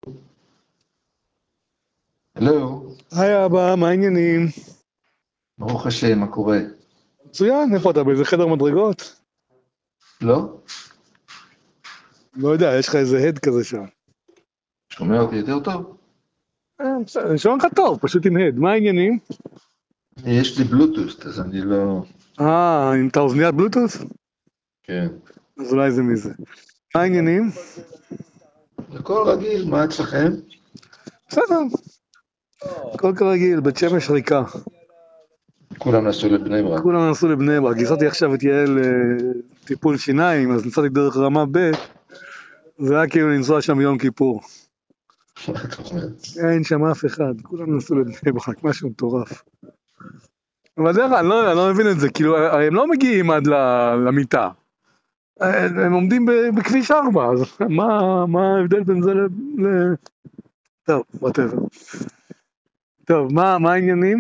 הלו, היי אבא, מה העניינים? ברוך השם, מה קורה? מצוין, איפה אתה? באיזה חדר מדרגות? לא? לא יודע, יש לך איזה הד כזה שם. שומע אותי יותר טוב? בסדר, אני שומע לך טוב, פשוט עם הד. מה העניינים? יש לי בלוטוס, אז אני לא... עם את האוזניית בלוטוס? כן. אז אולי זה מזה. מה העניינים? הכל רגיל, מה אצלכם? בסדר, הכל כרגיל, בית שמש ריקה. כולם נסעו לבני ברק. כולם נסעו לבני ברק. נסעתי עכשיו את יעל טיפול שיניים, אז נסעתי דרך רמה ב', זה היה כאילו לנסוע שם יום כיפור. מה אתה אומר? אין שם אף אחד, כולם נסעו לבני ברק, משהו מטורף. אבל דרך כלל, אני לא מבין את זה, כאילו, הרי הם לא מגיעים עד למיטה. הם עומדים בכביש 4, אז מה ההבדל בין זה טוב, whatever. טוב, מה העניינים?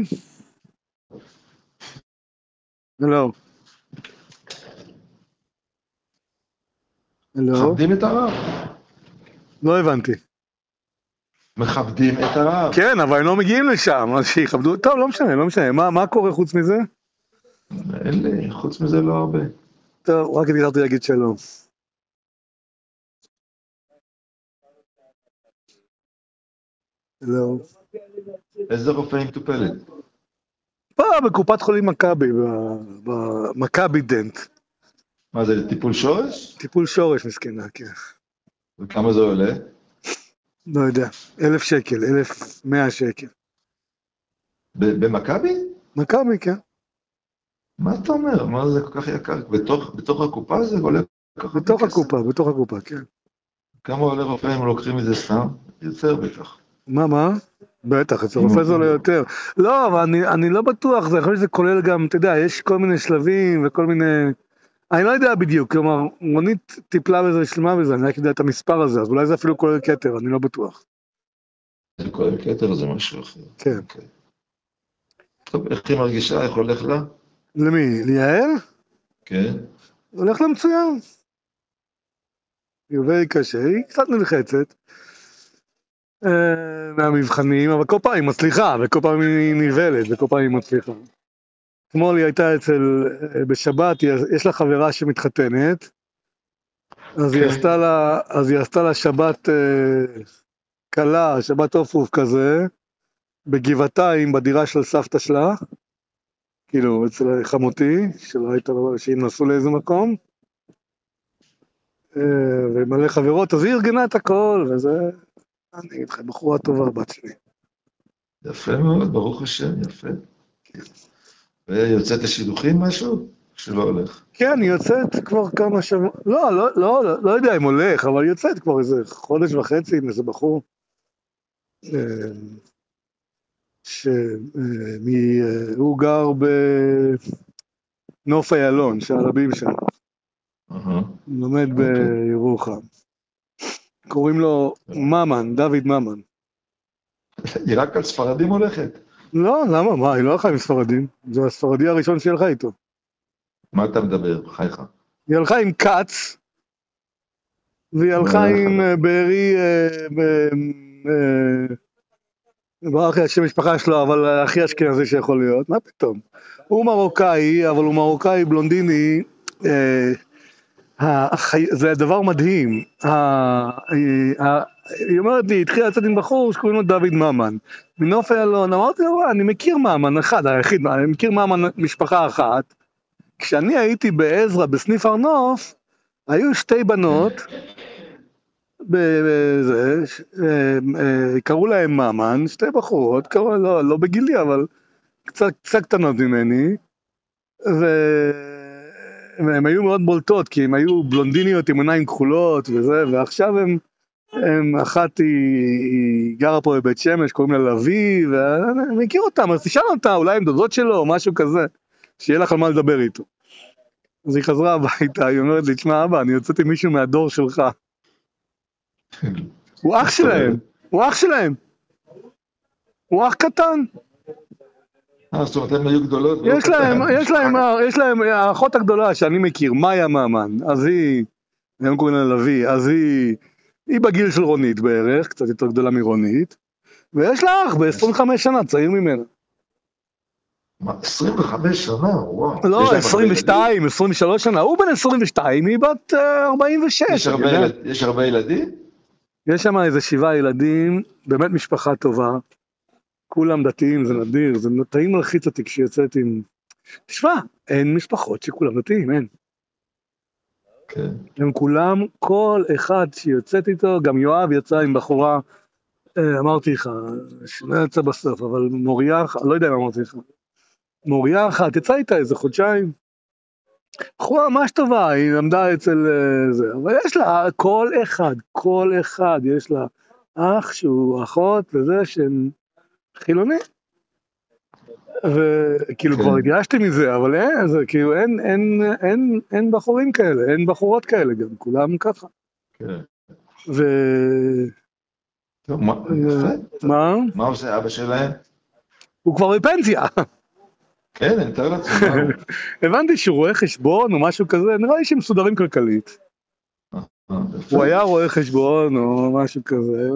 הלו. הלו? מכבדים את הרב. לא הבנתי. מכבדים את הרב. כן, אבל הם לא מגיעים לשם, אז שיכבדו, טוב, לא משנה, מה קורה חוץ מזה? אין לי, חוץ מזה לא הרבה. טוב, רק התגרתי להגיד שלום. הלו. איזה רופא היא מטופלת? בקופת חולים מכבי, במכבי דנט. מה זה, טיפול שורש? טיפול שורש מסכנה, כן. וכמה זה עולה? לא יודע, 1,000 שקל, 1,100 שקל. במכבי? מכבי, כן. מה אתה אומר? מה זה כל כך יקר? בתוך הקופה זה עולה כל כך בתוך כסף? הקופה, כן. כמה עולה רופא אם לוקחים את זה סתם? יותר בטח. מה? בטח, אצל רופא זה עולה יותר. לא, אבל אני לא בטוח, זה יכול להיות שזה כולל גם, אתה יודע, יש כל מיני שלבים וכל מיני... אני לא יודע בדיוק, כלומר, רונית טיפלה בזה, שלמה בזה, אני רק יודע את המספר הזה, אז אולי זה אפילו כולל כתר, אני לא בטוח. זה כולל כתר, זה משהו אחר. כן. אוקיי. טוב, איך היא מרגישה? איך הולך לה? למי? ליעל? כן. הולך לה מצוין. היא עובדת קשה, היא קצת נלחצת. מהמבחנים, אבל כל פעם היא מצליחה, וכל פעם היא נבלת, וכל פעם היא מצליחה. אתמול היא הייתה בשבת, יש לה חברה שמתחתנת, אז היא עשתה לה שבת קלה, שבת אופוף כזה, בגבעתיים, בדירה של סבתא שלה, כאילו אצל חמותי, שהיא נסעו לאיזה מקום, ומלא חברות, אז היא ארגנה את הכל, וזה, אני אגיד לך, בחורה טובה בת שלי. יפה מאוד, ברוך השם, יפה. ויוצאת לשידוכים משהו? שלא הולך. כן, היא יוצאת כבר כמה שבועות, לא יודע אם הולך, אבל היא יוצאת כבר איזה חודש וחצי עם איזה בחור, שהוא גר בנוף איילון, שהרבים שם, לומד בירוחם. קוראים לו ממן, דוד ממן. היא רק על ספרדים הולכת? לא, למה? מה? היא לא הלכה עם ספרדים. זה הספרדי הראשון שהיא הלכה איתו. מה אתה מדבר, חייך? היא הלכה עם קץ, והיא הלכה עם בארי, ברח לי השם משפחה שלו, אבל הכי אשכנזי שיכול להיות. מה פתאום? הוא מרוקאי, אבל הוא מרוקאי בלונדיני, זה דבר מדהים. היא אומרת לי, התחילה לצאת עם בחור שקוראים לו דוד ממן. מנוף איילון, אמרתי לו, אני מכיר ממן אחד, היחיד, אני מכיר ממן משפחה אחת. כשאני הייתי בעזרא, בסניף הר נוף, היו שתי בנות, קראו להם ממן, שתי בחורות, לא בגילי, אבל קצת קטנות ממני, והן היו מאוד בולטות, כי הן היו בלונדיניות עם עיניים כחולות וזה, ועכשיו אחת היא גרה פה בבית שמש, קוראים לה לוי, ואני מכיר אותם, אז תשאל אותה, אולי הם דודות שלו או משהו כזה, שיהיה לך על מה לדבר איתו. אז היא חזרה הביתה, היא אומרת לי, תשמע אבא, אני יוצאת עם מישהו מהדור שלך. הוא אח שלהם, הוא אח קטן. זאת אומרת, הם היו גדולות. יש להם, האחות הגדולה שאני מכיר, מאיה ממן, אז הם קוראים לה לוי, אז היא היא בגיל של רונית בערך, קצת יותר גדולה מרונית, ויש לה אח ב-25 שנה, צעיר ממנה. מה, 25 שנה? וואו. יש לא, להם הרבה 22, 23 שנה, הוא בן 22, היא בת 46. יש הרבה ילדים? יש שם איזה 7 ילדים, באמת משפחה טובה, כולם דתיים, זה נדיר, זה טעים מלחיץ אותי כשיוצאת עם... תשמע, אין משפחות שכולם דתיים, אין. כן. הם כולם, כל אחד שיוצאת איתו, גם יואב יצא עם בחורה, אמרתי לך, שלא יצא בסוף, אבל מוריה, לא יודע מה אמרתי לך, מוריה אחת, יצא איתה איזה חודשיים, בחורה ממש טובה, היא למדה אצל זה, אבל יש לה, כל אחד יש לה אח שהוא אחות וזה שהם חילוני, וכאילו כבר התייאשתי מזה, אבל אין, זה כאילו אין בחורים כאלה, אין בחורות כאלה גם, כולם ככה. כן. טוב, יפה. מה? מה עושה אבא שלהם? הוא כבר בפנסיה. כן, אני מתאר לעצמי. הבנתי שהוא רואה חשבון או משהו כזה, נראה לי שהם מסודרים כלכלית. הוא היה רואה חשבון או משהו כזה,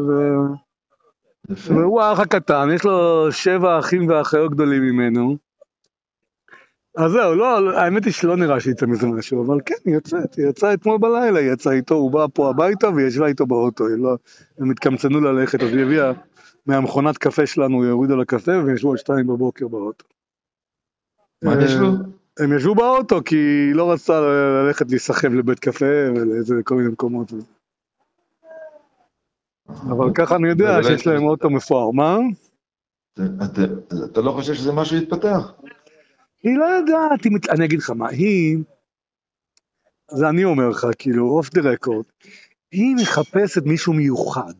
והוא האח הקטן, יש לו 7 אחים ואחיות גדולים ממנו. אז זהו, לא, האמת היא שלא נראה שיצא מזה משהו, אבל כן, היא יצאה אתמול בלילה, היא יצאה איתו, הוא בא פה הביתה וישבה איתו באוטו, הם התקמצנו ללכת, אז היא הביאה מהמכונת קפה שלנו, היא הורידה לקפה וישבו על 2 בבוקר באוטו. מה נשבו? הם ישבו באוטו כי היא לא רצתה ללכת להיסחב לבית קפה ולאיזה כל מיני מקומות. אבל ככה אני יודע שיש להם אוטו מפואר, מה? אתה לא חושב שזה משהו יתפתח? היא לא יודעת, אני אגיד לך מה, זה אני אומר לך, כאילו, אוף דה רקורד, היא מחפשת מישהו מיוחד.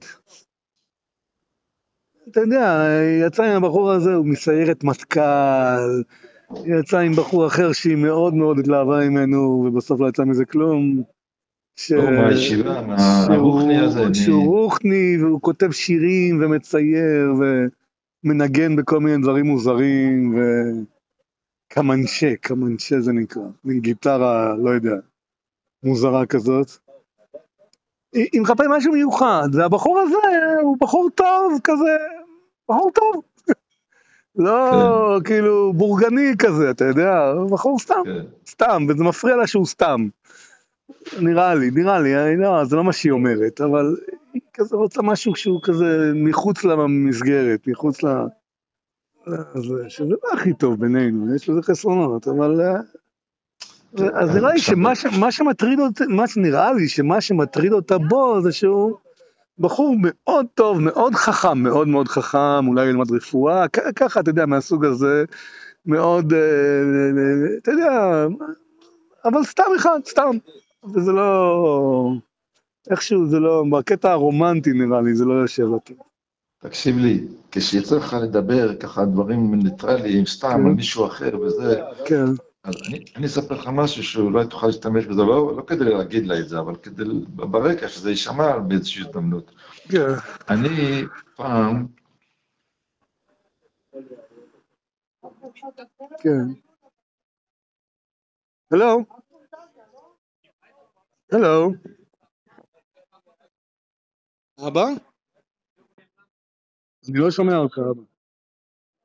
אתה יודע, יצא עם הבחור הזה, הוא מסיירת מטכ"ל, יצא עם בחור אחר שהיא מאוד מאוד התלהבה ממנו, ובסוף לא יצא מזה כלום. מהישיבה, מהרוחני הזה. שהוא רוחני, והוא כותב שירים ומצייר, ומנגן בכל מיני דברים מוזרים, קמנשה זה נקרא, גיטרה, לא יודע, מוזרה כזאת. היא מחפשת משהו מיוחד, והבחור הזה הוא בחור טוב כזה, בחור טוב. לא, כאילו, בורגני כזה, אתה יודע, בחור סתם, וזה מפריע לה שהוא סתם. נראה לי, לא, זה לא מה שהיא אומרת, אבל היא כזה רוצה משהו שהוא כזה מחוץ למסגרת, מחוץ שזה לא הכי טוב בינינו, יש לזה חסרונות, אבל... אז נראה לי שמה שמטריד אותה, נראה לי שמה שמטריד אותה בו זה שהוא בחור מאוד טוב, מאוד חכם, מאוד מאוד חכם, אולי ילמד רפואה, ככה, אתה יודע, מהסוג הזה, מאוד, אתה יודע, אבל סתם, וזה לא, איכשהו זה לא, בקטע הרומנטי נראה לי, זה לא יושב אותו. תקשיב לי, כשיצא לך לדבר ככה דברים ניטרליים, סתם על מישהו אחר וזה, כן. אז אני אספר לך משהו שאולי תוכל להשתמש בזה, לא כדי להגיד לה את זה, אבל כדי ברקע שזה יישמע באיזושהי הזדמנות. כן. אני פעם... כן. הלו? אבא? אני לא שומע אותך, אבא.